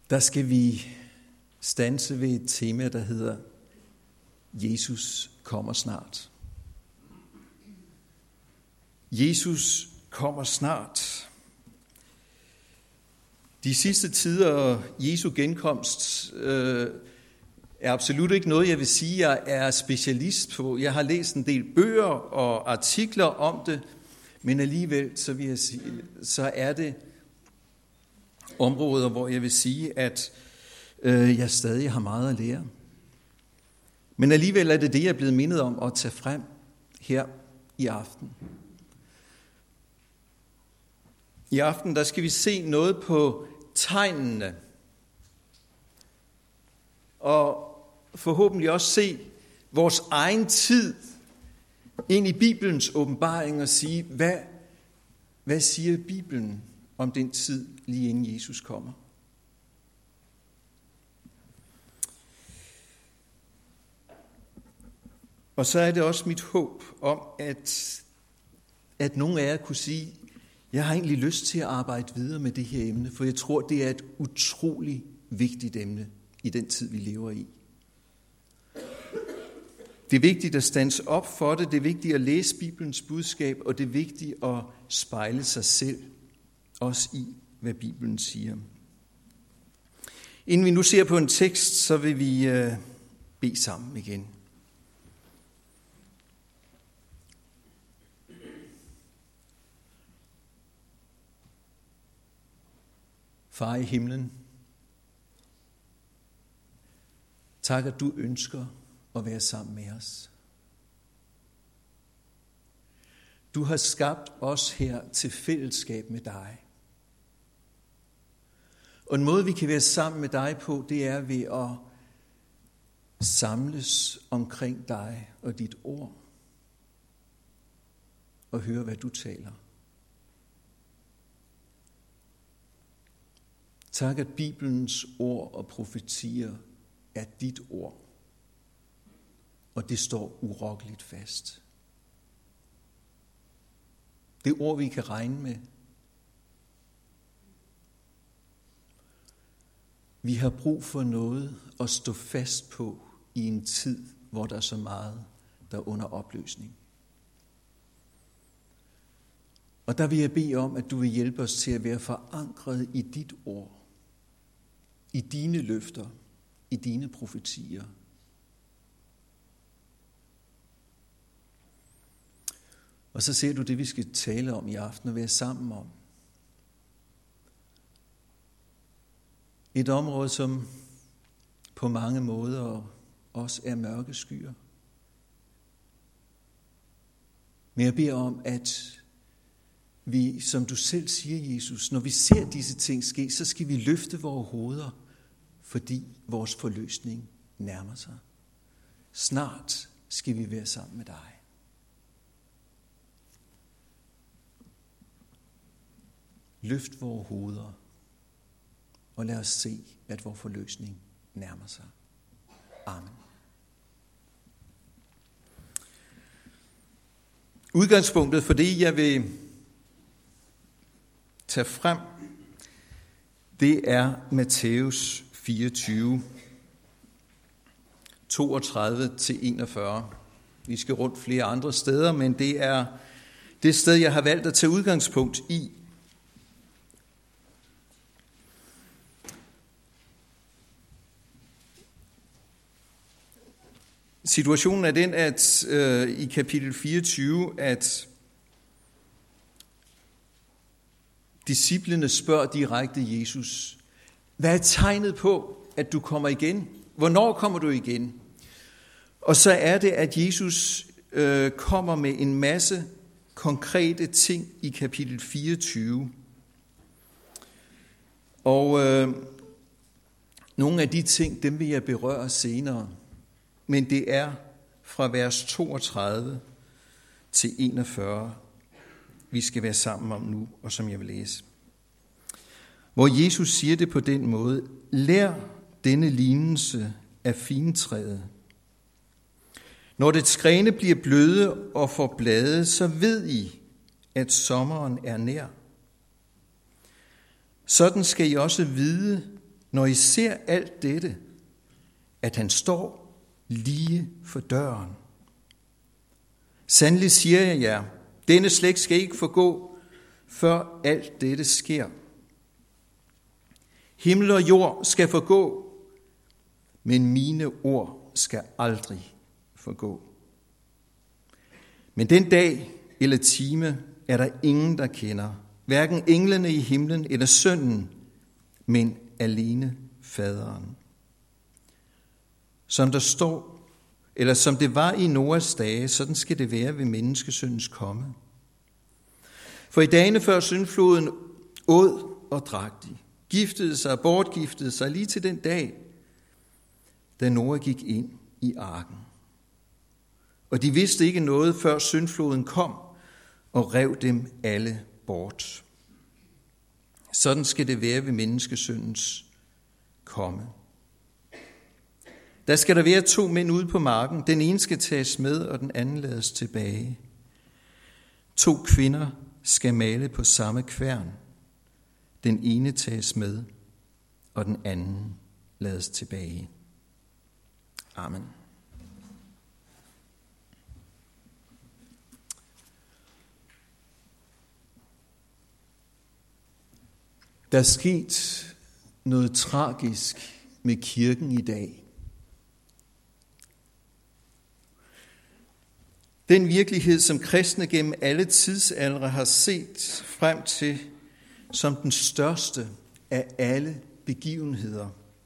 Der skal vi standse ved et tema, der hedder Jesus kommer snart. Jesus kommer snart. De sidste tider Jesu genkomst er absolut ikke noget, jeg vil sige, jeg er specialist på. Jeg har læst en del bøger og artikler om det, men alligevel så vil jeg sige, så er det områder, hvor jeg vil sige, at jeg stadig har meget at lære. Men alligevel er det det, jeg er blevet mindet om at tage frem her i aften. I aften der skal vi se noget på tegnene, og forhåbentlig også se vores egen tid ind i Bibelens åbenbaring og sige, hvad siger Bibelen om den tid, lige inden Jesus kommer? Og så er det også mit håb om, at nogle af jer kunne sige, jeg har egentlig lyst til at arbejde videre med det her emne, for jeg tror, det er et utroligt vigtigt emne i den tid, vi lever i. Det er vigtigt at stands op for det, det er vigtigt at læse Bibelens budskab, og det er vigtigt at spejle sig selv, også i, hvad Bibelen siger. Inden vi nu ser på en tekst, så vil vi bede sammen igen. Far i himlen, tak, at du ønsker at være sammen med os. Du har skabt os her til fællesskab med dig. Og en måde, vi kan være sammen med dig på, det er ved at samles omkring dig og dit ord og høre, hvad du taler. Tak, at Bibelens ord og profetier er dit ord, og det står urokkeligt fast. Det ord, vi kan regne med. Vi har brug for noget at stå fast på i en tid, hvor der er så meget, der er under opløsning. Og der vil jeg bede om, at du vil hjælpe os til at være forankret i dit ord, i dine løfter, i dine profetier. Og så ser du det, vi skal tale om i aften og være sammen om. Et område, som på mange måder også er mørke skyer. Men jeg beder om, at vi, som du selv siger, Jesus, når vi ser disse ting ske, så skal vi løfte vores hoveder, fordi vores forløsning nærmer sig. Snart skal vi være sammen med dig. Løft vores hoveder, og lad os se, at vores forløsning nærmer sig. Amen. Udgangspunktet for det, jeg vil tage frem, det er Matthæus 24, 32-41. Vi skal rundt flere andre steder, men det er det sted, jeg har valgt at tage udgangspunkt i. Situationen er den, at i kapitel 24, at disciplene spørger direkte Jesus, hvad er tegnet på, at du kommer igen? Hvornår kommer du igen? Og så er det, at Jesus kommer med en masse konkrete ting i kapitel 24. Og nogle af de ting, dem vil jeg berøre senere. Men det er fra vers 32 til 41, vi skal være sammen om nu, og som jeg vil læse. Hvor Jesus siger det på den måde, lær denne lignelse af figentræet. Når dets grene bliver bløde og får blade, så ved I, at sommeren er nær. Sådan skal I også vide, når I ser alt dette, at han står lige for døren. Sandelig siger jeg jer, denne slægt skal ikke forgå, før alt dette sker. Himmel og jord skal forgå, men mine ord skal aldrig forgå. Men den dag eller time er der ingen, der kender, hverken englene i himlen eller sønnen, men alene faderen. Som der står, eller som det var i Noas dage, sådan skal det være ved menneskesøndens komme. For i dagene før syndfloden åd og drak de, giftede sig og bortgiftede sig lige til den dag, da Noah gik ind i arken. Og de vidste ikke noget, før syndfloden kom og rev dem alle bort. Sådan skal det være ved menneskesyndens komme. Der skal der være 2 mænd ude på marken. Den ene skal tages med, og den anden lades tilbage. 2 kvinder skal male på samme kværn. Den ene tages med, og den anden lades tilbage. Amen. Der er sket noget tragisk med kirken i dag. Den virkelighed, som kristne gennem alle tidsaldre har set frem til som den største af alle begivenheder.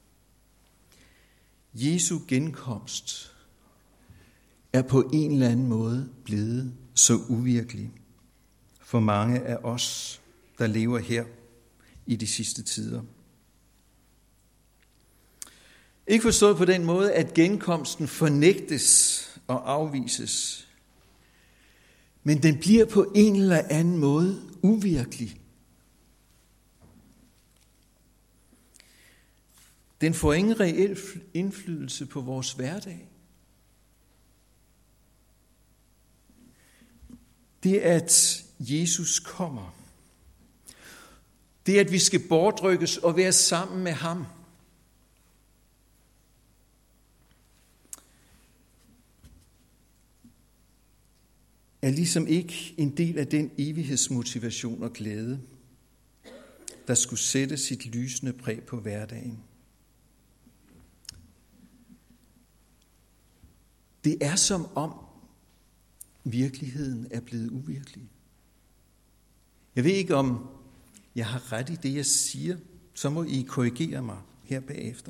Jesu genkomst er på en eller anden måde blevet så uvirkelig for mange af os, der lever her i de sidste tider. Ikke forstået på den måde, at genkomsten fornægtes og afvises, men den bliver på en eller anden måde uvirkelig. Den får ingen reel indflydelse på vores hverdag. Det at Jesus kommer, det at vi skal bortrykkes og være sammen med ham, er ligesom ikke en del af den evighedsmotivation og glæde, der skulle sætte sit lysende præg på hverdagen. Det er som om virkeligheden er blevet uvirkelig. Jeg ved ikke, om jeg har ret i det, jeg siger, så må I korrigere mig her bagefter.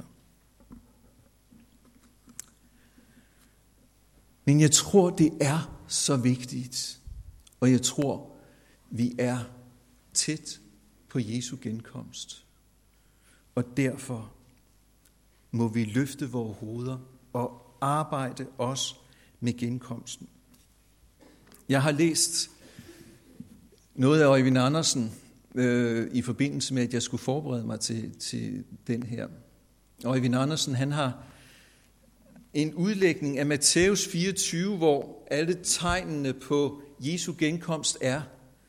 Men jeg tror, det er så vigtigt, og jeg tror, vi er tæt på Jesu genkomst. Og derfor må vi løfte vores hoveder og arbejde også med genkomsten. Jeg har læst noget af Øjvind Andersen i forbindelse med, at jeg skulle forberede mig til den her. Øjvind Andersen, han har en udlægning af Matthæus 24, hvor alle tegnene på Jesu genkomst er.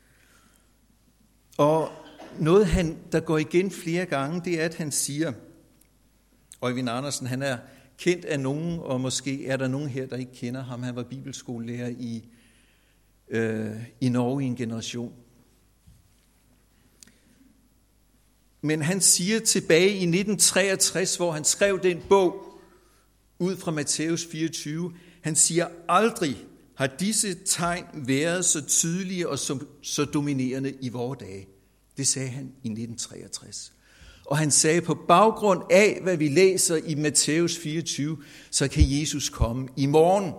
Og noget, der går igen flere gange, det er, at han siger, Øjvind Andersen, han er kendt af nogen, og måske er der nogen her, der ikke kender ham. Han var bibelskolelærer i Norge i en generation. Men han siger tilbage i 1963, hvor han skrev den bog ud fra Matthæus 24, han siger, aldrig har disse tegn været så tydelige og så dominerende i vore dage. Det sagde han i 1963. Og han sagde, på baggrund af, hvad vi læser i Matthæus 24, så kan Jesus komme i morgen.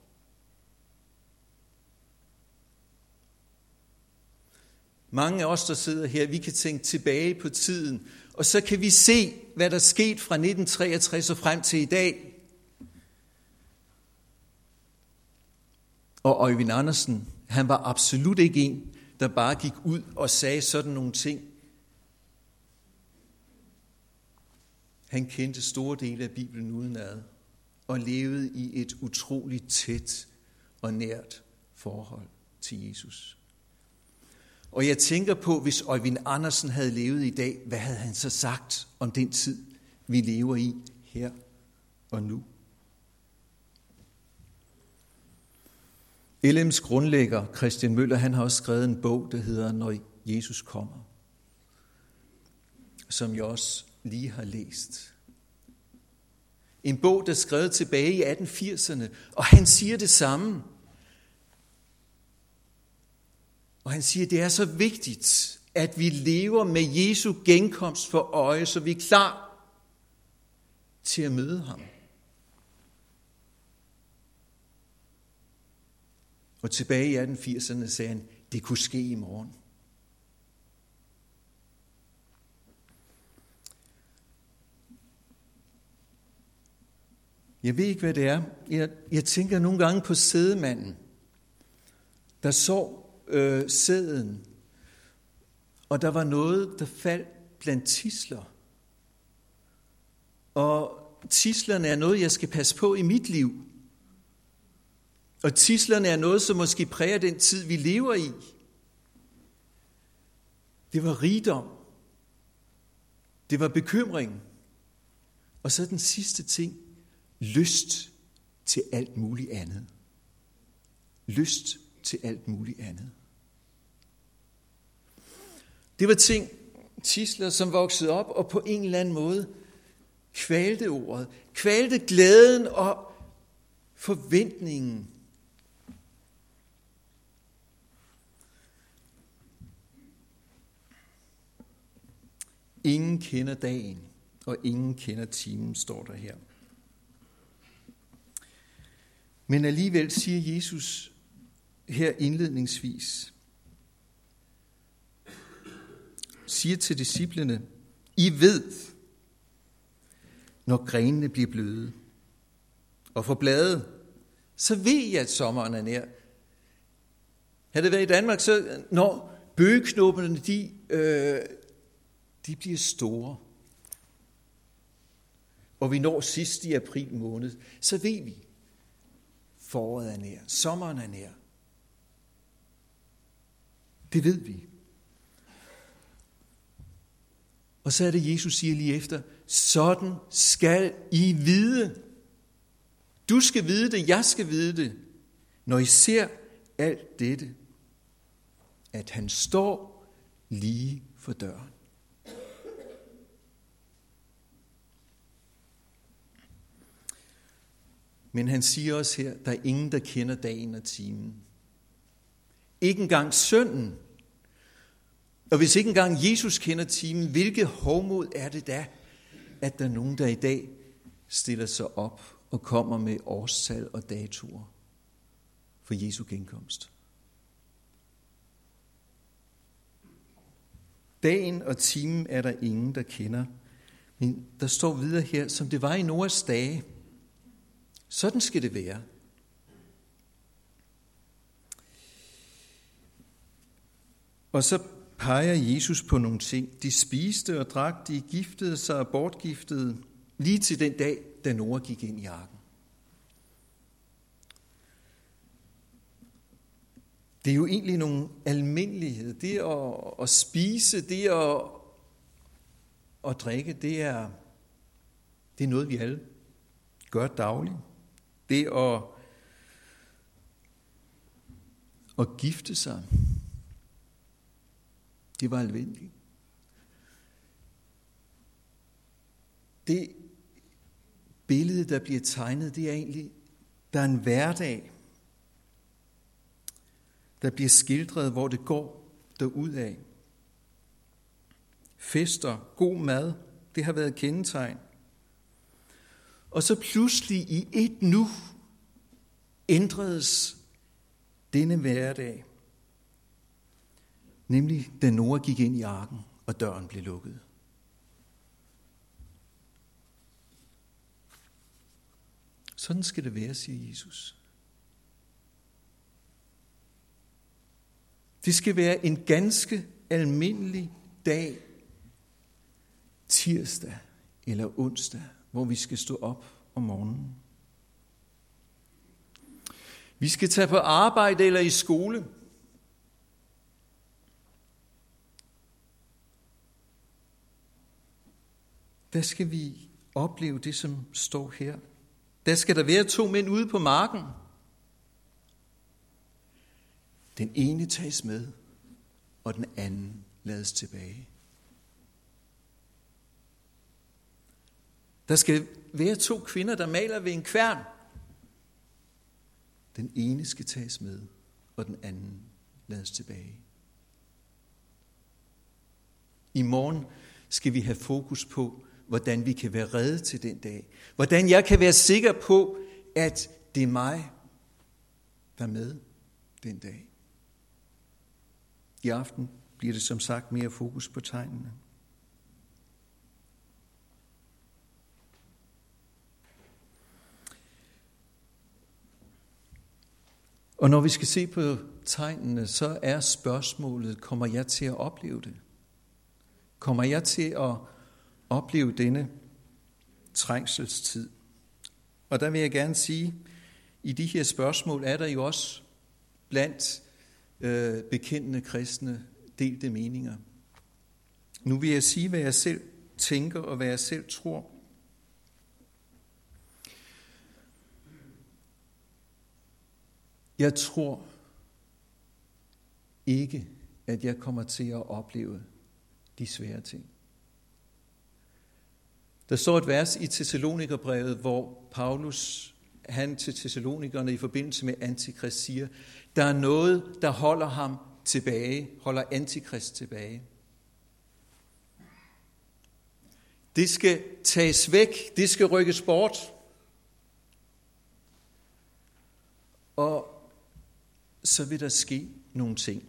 Mange af os, der sidder her, vi kan tænke tilbage på tiden, og så kan vi se, hvad der skete fra 1963 og frem til i dag. Og Øjvind Andersen, han var absolut ikke en, der bare gik ud og sagde sådan nogle ting. Han kendte store dele af Bibelen udenad og levede i et utroligt tæt og nært forhold til Jesus. Og jeg tænker på, hvis Øjvind Andersen havde levet i dag, hvad havde han så sagt om den tid, vi lever i her og nu. LM's grundlægger, Christian Møller, han har også skrevet en bog, der hedder Når Jesus kommer, som jeg også lige har læst. En bog, der er skrevet tilbage i 1880'erne, og han siger det samme. Og han siger, at det er så vigtigt, at vi lever med Jesu genkomst for øje, så vi er klar til at møde ham. Og tilbage i 1880'erne sagde han, det kunne ske i morgen. Jeg ved ikke, hvad det er. Jeg tænker nogle gange på sædemanden, der så sæden, og der var noget, der faldt blandt tidsler. Og tidslerne er noget, jeg skal passe på i mit liv. Og tidslerne er noget, som måske præger den tid, vi lever i. Det var rigdom. Det var bekymring. Og så den sidste ting, lyst til alt muligt andet. Lyst til alt muligt andet. Det var ting, tidsler, som voksede op og på en eller anden måde kvalte ordet, kvalte glæden og forventningen. Ingen kender dagen, og ingen kender timen, står der her. Men alligevel siger Jesus her indledningsvis, siger til disciplene, I ved, når grenene bliver bløde og får blade, så ved I, at sommeren er nær. Havde det været i Danmark, så når bøgeknopperne, de bliver store, og vi når sidst i april måned, så ved vi, foråret er nær, sommeren er nær. Det ved vi. Og så er det, Jesus siger lige efter, sådan skal I vide. Du skal vide det, jeg skal vide det, når I ser alt dette, at han står lige for døren. Men han siger også her, der er ingen, der kender dagen og timen. Ikke engang sønnen. Og hvis ikke engang Jesus kender timen, hvilket hovmod er det da, at der er nogen, der i dag stiller sig op og kommer med årstal og datoer for Jesu genkomst. Dagen og timen er der ingen, der kender. Men der står videre her, som det var i Noas dage. Sådan skal det være. Og så peger Jesus på nogle ting. De spiste og drak, de giftede sig og bortgiftede, lige til den dag, da Noah gik ind i arken. Det er jo egentlig nogle almindeligheder. Det at spise, det at drikke, det er noget, vi alle gør dagligt. Det at gifte sig, det var almindeligt. Det billede, der bliver tegnet, det er egentlig, der er en hverdag, der bliver skildret, hvor det går derudad. Fester, god mad, det har været kendetegn. Og så pludselig i et nu ændredes denne hverdag. Nemlig da Noah gik ind i arken, og døren blev lukket. Sådan skal det være, siger Jesus. Det skal være en ganske almindelig dag, tirsdag eller onsdag, hvor vi skal stå op om morgenen. Vi skal tage på arbejde eller i skole. Der skal vi opleve det, som står her. Der skal der være 2 mænd ude på marken. Den ene tages med, og den anden lades tilbage. Der skal være 2 kvinder, der maler ved en kværn. Den ene skal tages med, og den anden lades tilbage. I morgen skal vi have fokus på, hvordan vi kan være reddet til den dag. Hvordan jeg kan være sikker på, at det er mig, der er med den dag. I aften bliver det som sagt mere fokus på tegnene. Og når vi skal se på tegnene, så er spørgsmålet, kommer jeg til at opleve det? Kommer jeg til at opleve denne trængselstid? Og der vil jeg gerne sige, i de her spørgsmål er der jo også blandt bekendende kristne delte meninger. Nu vil jeg sige, hvad jeg selv tænker og hvad jeg selv tror. Jeg tror ikke, at jeg kommer til at opleve de svære ting. Der står et vers i Thessalonikerbrevet, hvor Paulus, han til thessalonikerne i forbindelse med Antikrist siger, der er noget, der holder ham tilbage, holder Antikrist tilbage. Det skal tages væk, det skal rykkes bort. Og så vil der ske nogle ting.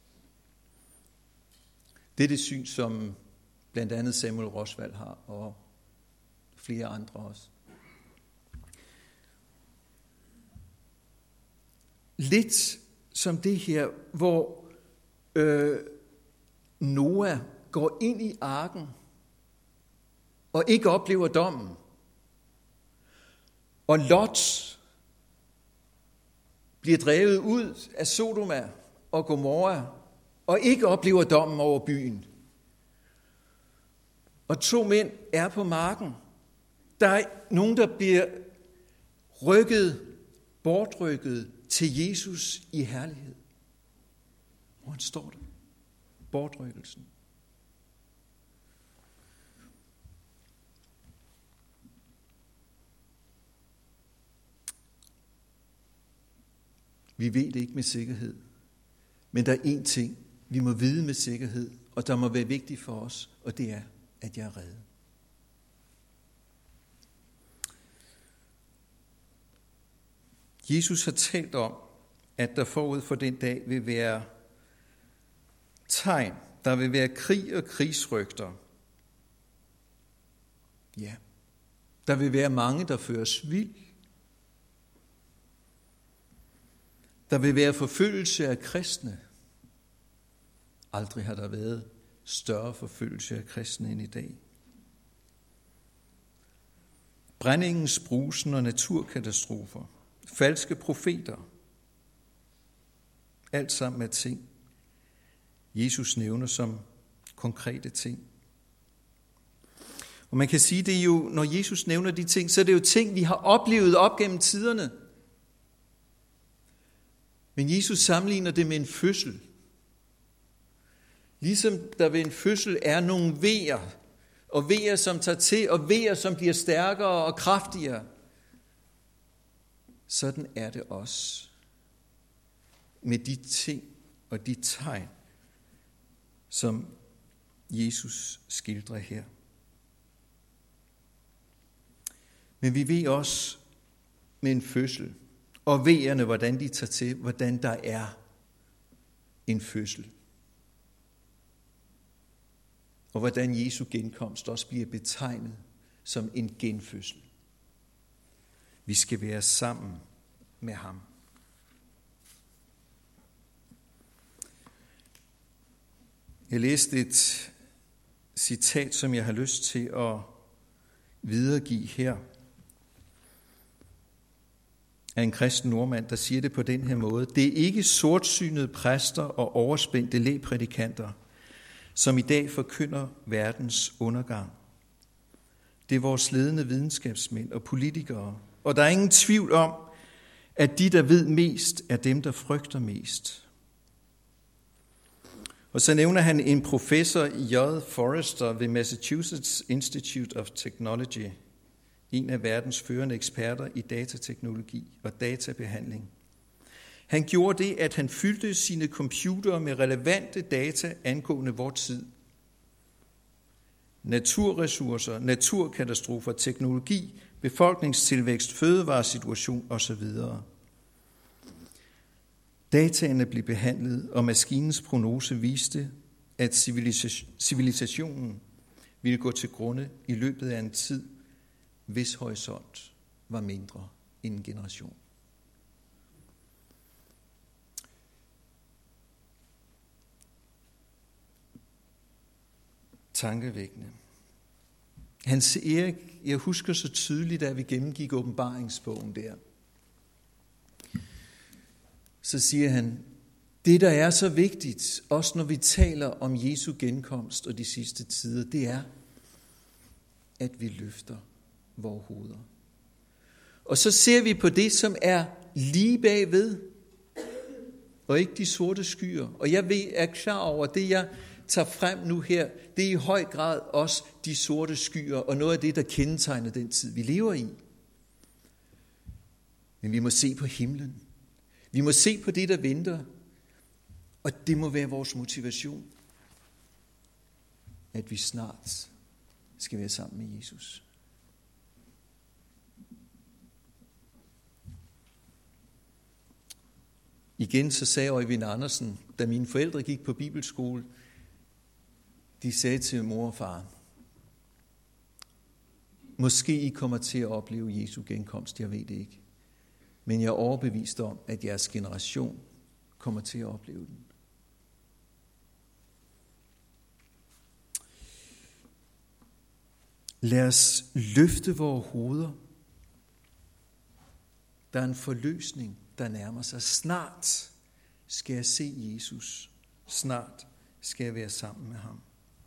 Det er det syn, som blandt andet Samuel Roswald har, og flere andre også. Lidt som det her, hvor Noah går ind i arken og ikke oplever dommen. Og Lot bliver drevet ud af Sodoma og Gomorra og ikke oplever dommen over byen. Og 2 mænd er på marken. Der er nogen, der bliver bortrykket til Jesus i herlighed. Hvor han står der. Bortrykkelsen. Vi ved det ikke med sikkerhed. Men der er én ting, vi må vide med sikkerhed, og der må være vigtigt for os, og det er, at jeg er reddet. Jesus har talt om, at der forud for den dag vil være tegn. Der vil være krig og krigsrygter. Ja, der vil være mange, der føres vild. Der vil være forfølgelse af kristne. Aldrig har der været større forfølgelse af kristne end i dag. Brændingens brusen og naturkatastrofer. Falske profeter. Alt sammen er ting, Jesus nævner som konkrete ting. Og man kan sige, det er jo, når Jesus nævner de ting, så er det jo ting, vi har oplevet op gennem tiderne. Men Jesus sammenligner det med en fødsel. Ligesom der ved en fødsel er nogle vejer, og vejer, som tager til, og vejer, som bliver stærkere og kraftigere. Sådan er det også med de ting og de tegn, som Jesus skildrer her. Men vi ved også med en fødsel, og vejerne, hvordan de tager til, hvordan der er en fødsel. Og hvordan Jesu genkomst også bliver betegnet som en genfødsel. Vi skal være sammen med ham. Jeg læste et citat, som jeg har lyst til at videregive her, af en kristen nordmand, der siger det på den her måde. Det er ikke sortsynede præster og overspændte lægprædikanter, som i dag forkynder verdens undergang. Det er vores ledende videnskabsmænd og politikere. Og der er ingen tvivl om, at de, der ved mest, er dem, der frygter mest. Og så nævner han en professor, J. Forrester ved Massachusetts Institute of Technology, en af verdens førende eksperter i datateknologi og databehandling. Han gjorde det, at han fyldte sine computere med relevante data angående vor tid. Naturressourcer, naturkatastrofer, teknologi, befolkningstilvækst, fødevaresituation osv. Dataene blev behandlet, og maskinens prognose viste, at civilisationen ville gå til grunde i løbet af en tid, hvis horisont var mindre end en generation. Tankevækkende. Hans Erik, jeg husker så tydeligt, da vi gennemgik åbenbaringsbogen der. Så siger han, det der er så vigtigt, også når vi taler om Jesu genkomst og de sidste tider, det er, at vi løfter vores hoveder. Og så ser vi på det, som er lige bagved, og ikke de sorte skyer. Og jeg er klar over, det jeg tager frem nu her, det er i høj grad også de sorte skyer, og noget af det, der kendetegner den tid, vi lever i. Men vi må se på himlen. Vi må se på det, der venter, og det må være vores motivation, at vi snart skal være sammen med Jesus. Igen så sagde Øjvind Andersen, da mine forældre gik på bibelskole, de sagde til mor og far, måske I kommer til at opleve Jesu genkomst, jeg ved det ikke. Men jeg er overbevist om, at jeres generation kommer til at opleve den. Lad os løfte vores hoveder. Der er en forløsning, der nærmer sig. Snart skal jeg se Jesus. Snart skal jeg være sammen med ham.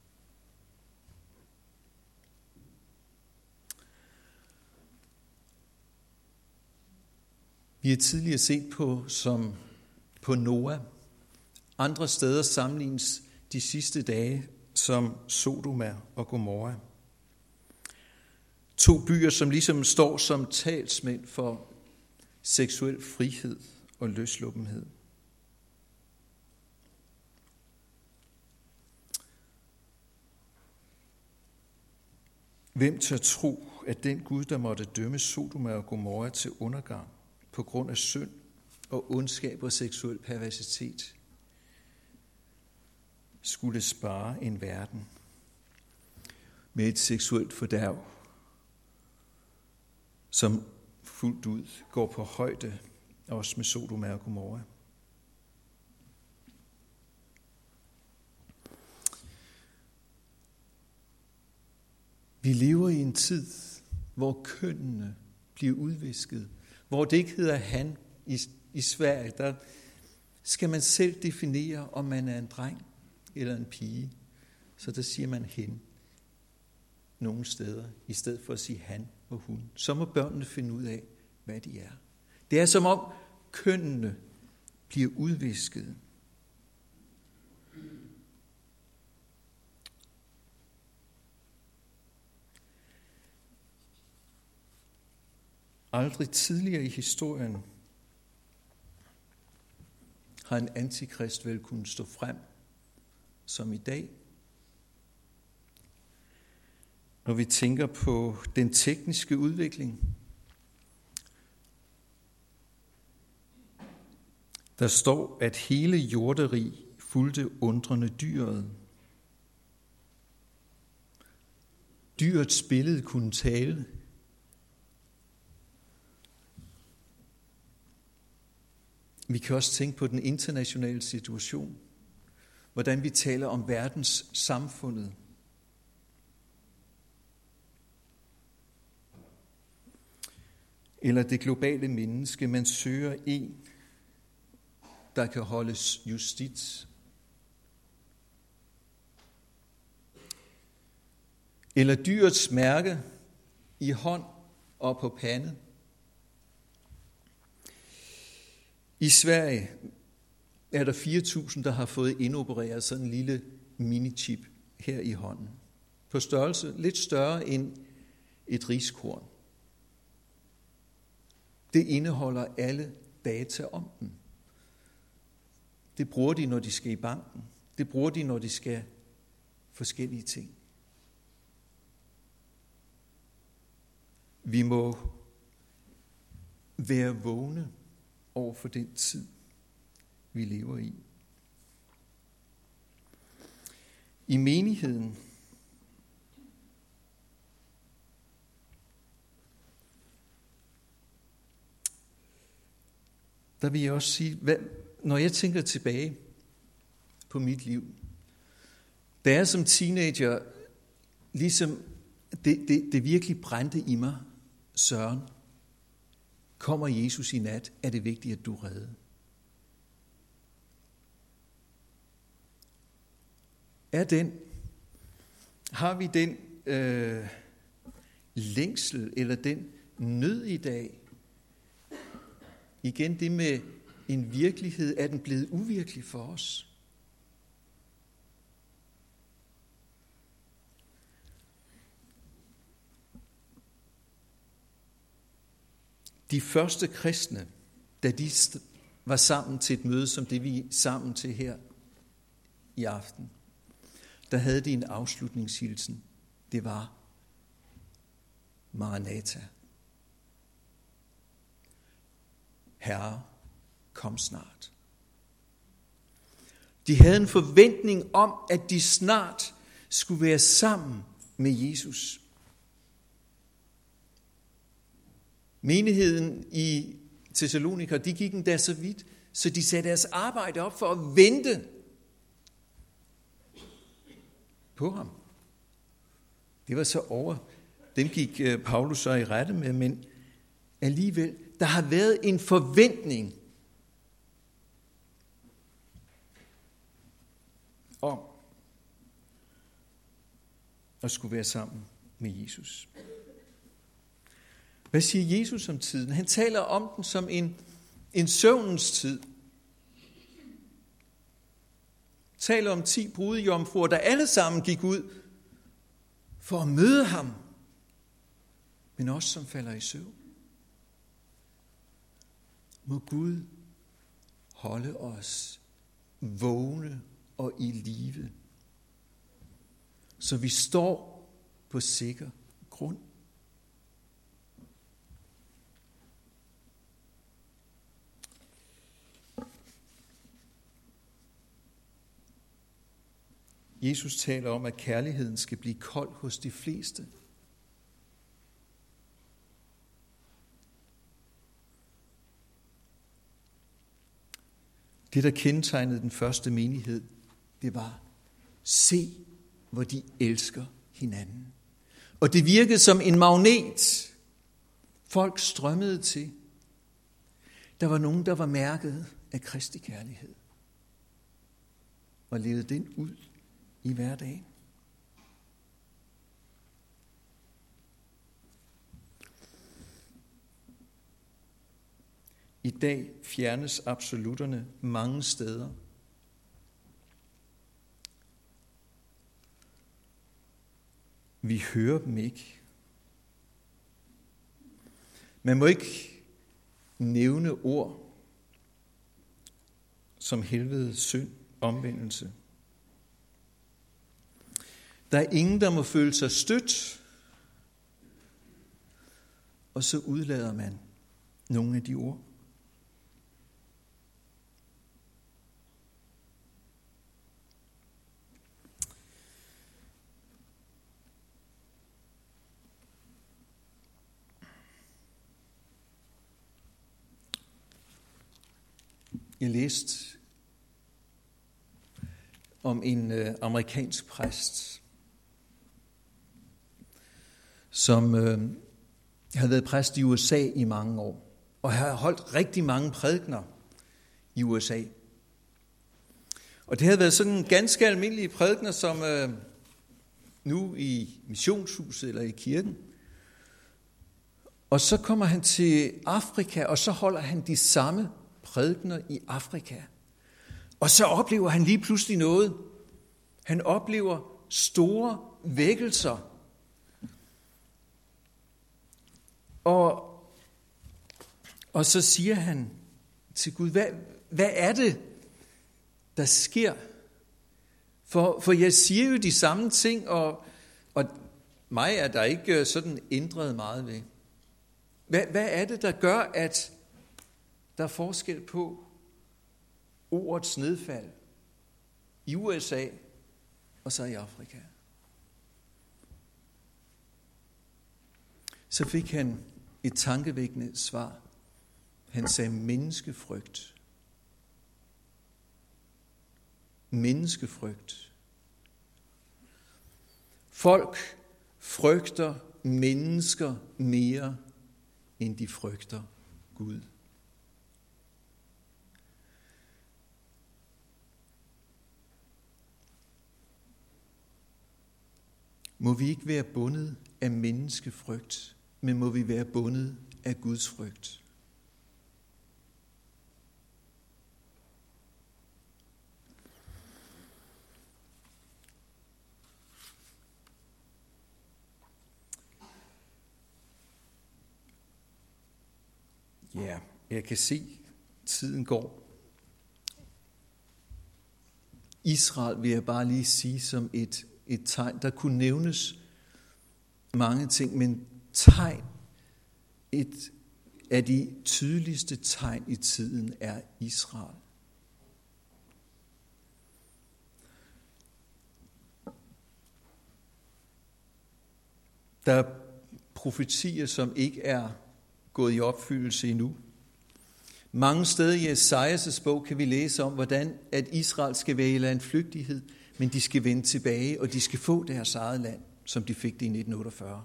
Vi har tidligere set på Noah. Andre steder sammenlignes de sidste dage som Sodoma og Gomorra. 2 byer, som ligesom står som talsmænd for seksuel frihed og løsluppenhed. Hvem tør tro, at den Gud, der måtte dømme Sodoma og Gomorra til undergang på grund af synd og ondskab og seksuel perversitet, skulle spare en verden med et seksuelt fordærv, som fuldt ud går på højde også med Sodoma og Gomorra. Vi lever i en tid, hvor kønnene bliver udvisket, hvor det ikke hedder han i Sverige. Der skal man selv definere, om man er en dreng eller en pige. Så der siger man hen nogle steder, i stedet for at sige han og hun. Så må børnene finde ud af, hvad de er. Det er som om kønnene bliver udvisket. Aldrig tidligere i historien har en antikrist vel kunnet stå frem som i dag. Når vi tænker på den tekniske udvikling, der står, at hele jorderig fulgte undrende dyret. Dyrets billede kunne tale. Vi kan også tænke på den internationale situation, hvordan vi taler om verdens samfundet. Eller det globale menneske, man søger en, der kan holdes justits. Eller dyrets mærke, i hånd og på pande. I Sverige er der 4.000, der har fået indopereret sådan en lille minichip her i hånden. På størrelse lidt større end et riskorn. Det indeholder alle data om dem. Det bruger de, når de skal i banken. Det bruger de, når de skal forskellige ting. Vi må være vågne over for den tid, vi lever i. I menigheden der vil jeg også sige, når jeg tænker tilbage på mit liv, da jeg som teenager, ligesom det virkelig brændte i mig, Søren, kommer Jesus i nat, er det vigtigt, at du er reddet. Har vi den længsel eller den nød i dag? Igen det med en virkelighed, er den blevet uvirkelig for os? De første kristne, da de var sammen til et møde, som det vi er sammen til her i aften, der havde de en afslutningshilsen. Det var Maranatha. Herre, kom snart. De havde en forventning om, at de snart skulle være sammen med Jesus. Menigheden i Thessalonika, de gik endda så vidt, så de satte deres arbejde op for at vente på ham. Det var så over. Dem gik Paulus så i rette med, men alligevel, der har været en forventning om at skulle være sammen med Jesus. Hvad siger Jesus om tiden? Han taler om den som en søvnens tid. Taler om 10 brudejomfruer, der alle sammen gik ud for at møde ham, men også som falder i søvn. Må Gud holde os vågne og i live, så vi står på sikker grund. Jesus taler om, at kærligheden skal blive kold hos de fleste. Det, der kendetegnede den første menighed, det var, se, hvor de elsker hinanden. Og det virkede som en magnet. Folk strømmede til. Der var nogen, der var mærket af Kristi kærlighed. Og levede den ud i hverdagen. I dag fjernes absolutterne mange steder. Vi hører dem ikke. Man må ikke nævne ord som helvede, synd, omvendelse. Der er ingen, der må føle sig stødt, og så udlader man nogle af de ord. Jeg læste om en amerikansk præst, som havde været præst i USA i mange år, og har holdt rigtig mange prædikener i USA. Og det havde været sådan ganske almindelige prædikener, som nu i missionshuset eller i kirken, Og så kommer han til Afrika, og så holder han de samme prædikener i Afrika. Og så oplever han lige pludselig noget. Han oplever store vækkelser. Og så siger han til Gud, hvad er det, der sker? For jeg siger jo de samme ting, og mig er der ikke sådan ændret meget ved. Hvad er det, der gør, at der er forskel på ordets nedfald i USA og så i Afrika? Så fik han et tankevækkende svar. Han sagde menneskefrygt. Menneskefrygt. Folk frygter mennesker mere, end de frygter Gud. Må vi ikke være bundet af menneskefrygt, men må vi være bundet af Guds frygt. Ja, jeg kan se, tiden går. Israel vil jeg bare lige sige som et tegn. Der kunne nævnes mange ting, men tegn, et af de tydeligste tegn i tiden er Israel. Der er profetier, som ikke er gået i opfyldelse endnu. Mange steder i Esajas' bog kan vi læse om, hvordan at Israel skal være i landflygtighed, men de skal vende tilbage, og de skal få deres eget land, som de fik det i 1948.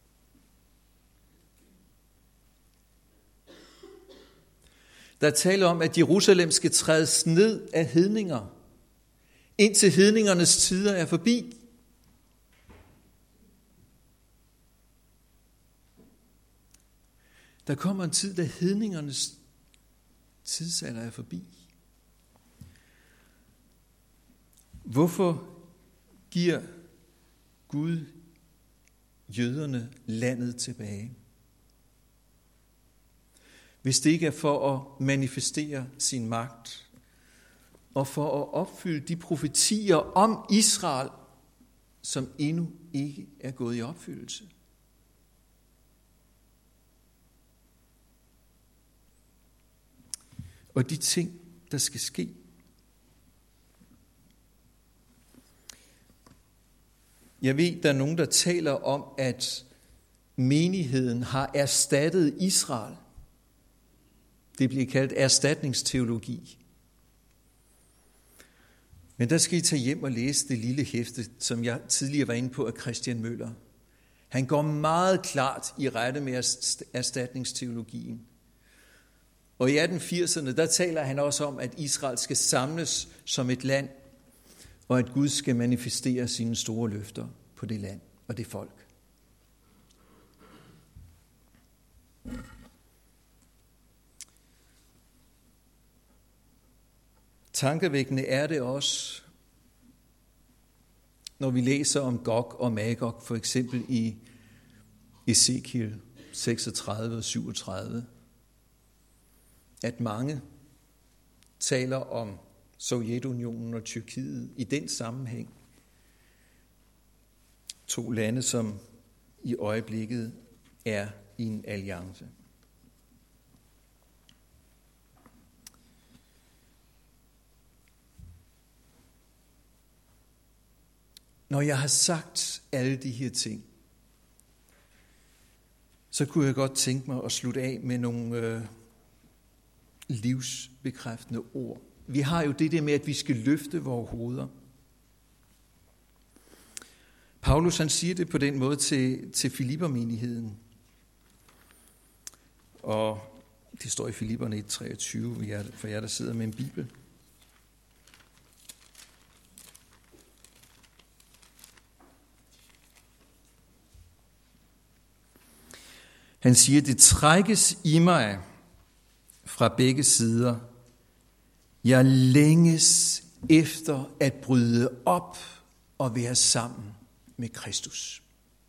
Der er tale om, at Jerusalem skal trædes ned af hedninger, indtil hedningernes tider er forbi. Der kommer en tid, da hedningernes tidsalder er forbi. Hvorfor giver Gud jøderne landet tilbage? Hvis det ikke er for at manifestere sin magt, og for at opfylde de profetier om Israel, som endnu ikke er gået i opfyldelse. Og de ting, der skal ske. Jeg ved, der er nogen, der taler om, at menigheden har erstattet Israel. Det bliver kaldt erstatningsteologi. Men der skal I tage hjem og læse det lille hæfte, som jeg tidligere var inde på af Christian Møller. Han går meget klart i rette med erstatningsteologien. Og i 1880'erne, der taler han også om, at Israel skal samles som et land, og at Gud skal manifestere sine store løfter på det land og det folk. Tankevækkende er det også, når vi læser om Gog og Magog, for eksempel i Ezekiel 36 og 37, at mange taler om Sovjetunionen og Tyrkiet i den sammenhæng. To lande, som i øjeblikket er i en alliance. Når jeg har sagt alle de her ting, så kunne jeg godt tænke mig at slutte af med nogle livsbekræftende ord. Vi har jo det der med, at vi skal løfte vores hoveder. Paulus han siger det på den måde til Filippermenigheden. Og det står i Filipperne 1:23, for jer, der sidder med en bibel. Han siger, det trækkes i mig fra begge sider. Jeg længes efter at bryde op og være sammen med Kristus.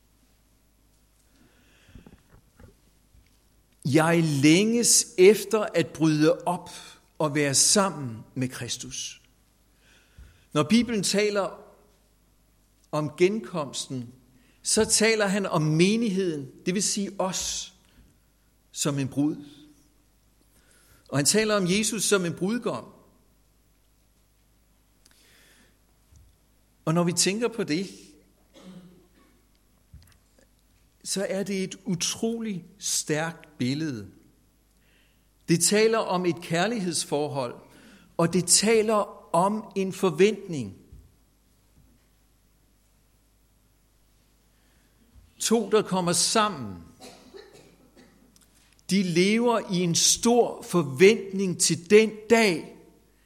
Jeg længes efter at bryde op og være sammen med Kristus. Når Bibelen taler om genkomsten, så taler han om menigheden, det vil sige os, som en brud. Og han taler om Jesus som en brudgom. Og når vi tænker på det, så er det et utroligt stærkt billede. Det taler om et kærlighedsforhold, og det taler om en forventning. To, der kommer sammen, de lever i en stor forventning til den dag,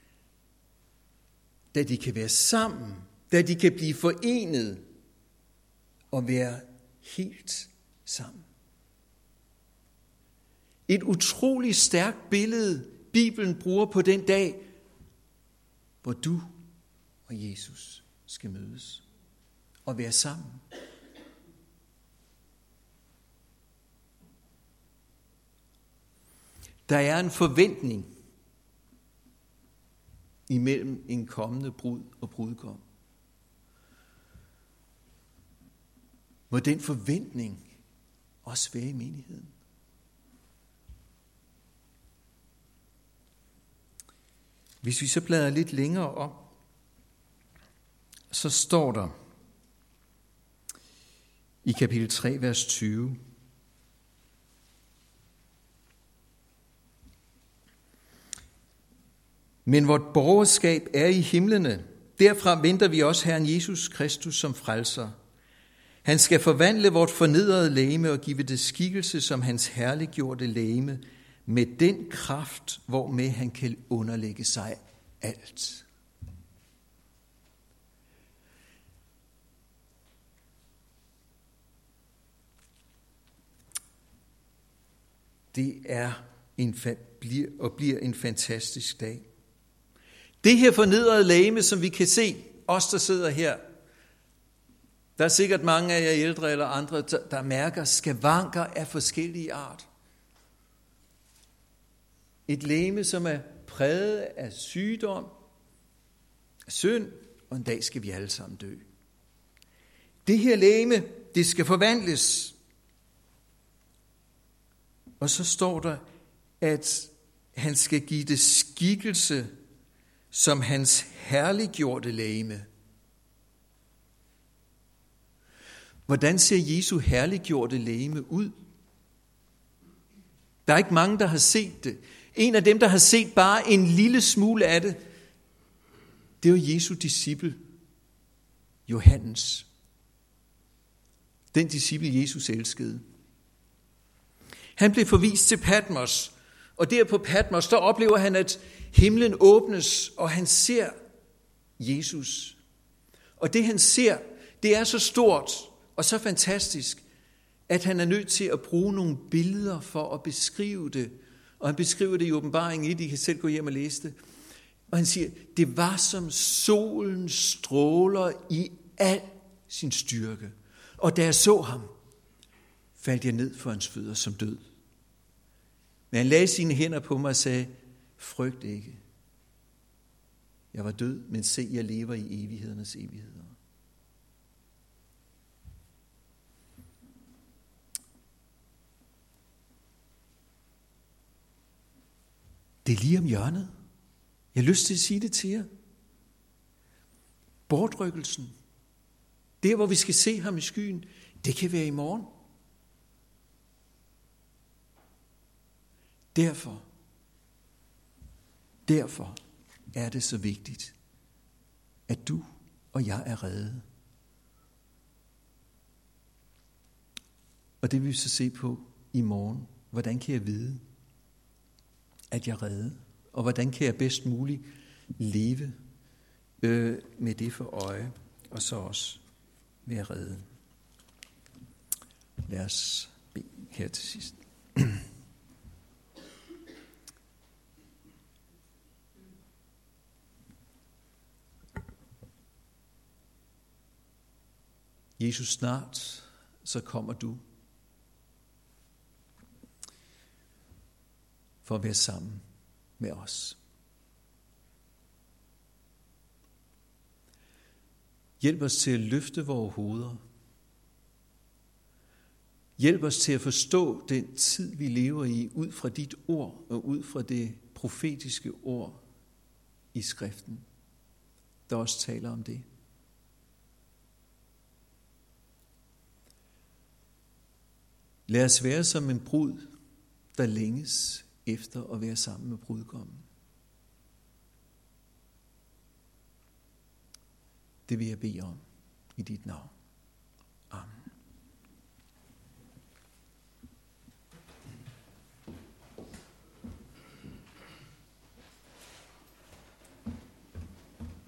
da de kan være sammen, da de kan blive forenet og være helt sammen. Et utroligt stærkt billede, Bibelen bruger på den dag, hvor du og Jesus skal mødes og være sammen. Der er en forventning imellem en kommende brud og brudgom. Må den forventning også være i menigheden. Hvis vi så bladrer lidt længere om, så står der i kapitel 3, vers 20. Men vort borgerskab er i himlene. Derfra venter vi også Herren Jesus Kristus som frelser. Han skal forvandle vort fornedrede legeme og give det skikkelse som hans herliggjorte legeme, med den kraft, hvormed han kan underlægge sig alt. Det er bliver en fantastisk dag. Det her fornedrede legeme, som vi kan se, os der sidder her, der er sikkert mange af jer ældre eller andre, der mærker skavanker af forskellige art. Et legeme, som er præget af sygdom, af synd, og en dag skal vi alle sammen dø. Det her legeme, det skal forvandles. Og så står der, at han skal give det skikkelse som hans herliggjorte legeme. Hvordan ser Jesu herliggjorte legeme ud? Der er ikke mange, der har set det. En af dem, der har set bare en lille smule af det, det var Jesu disciple, Johannes. Den disciple, Jesus elskede. Han blev forvist til Patmos, og der på Patmos, der oplever han, at himlen åbnes, og han ser Jesus. Og det han ser, det er så stort og så fantastisk, at han er nødt til at bruge nogle billeder for at beskrive det. Og han beskriver det i Åbenbaringen 1, I kan selv gå hjem og læse det. Og han siger, det var som solen stråler i al sin styrke. Og da jeg så ham, faldt jeg ned for hans fødder som død. Men han lagde sine hænder på mig og sagde, frygt ikke. Jeg var død, men se, jeg lever i evighedernes evigheder. Det er lige om hjørnet. Jeg har lyst til at sige det til jer. Bortrykkelsen, der hvor vi skal se ham i skyen, det kan være i morgen. Derfor er det så vigtigt, at du og jeg er reddet. Og det vil vi så se på i morgen. Hvordan kan jeg vide, at jeg er reddet? Og hvordan kan jeg bedst muligt leve med det for øje, og så også være reddet? Lad os bede. her til sidst. Jesus, snart så kommer du for at være sammen med os. Hjælp os til at løfte vores hoveder. Hjælp os til at forstå den tid, vi lever i, ud fra dit ord og ud fra det profetiske ord i skriften, der også taler om det. Lad os være som en brud, der længes efter at være sammen med brudgommen. Det vil jeg bede om i dit navn. Amen.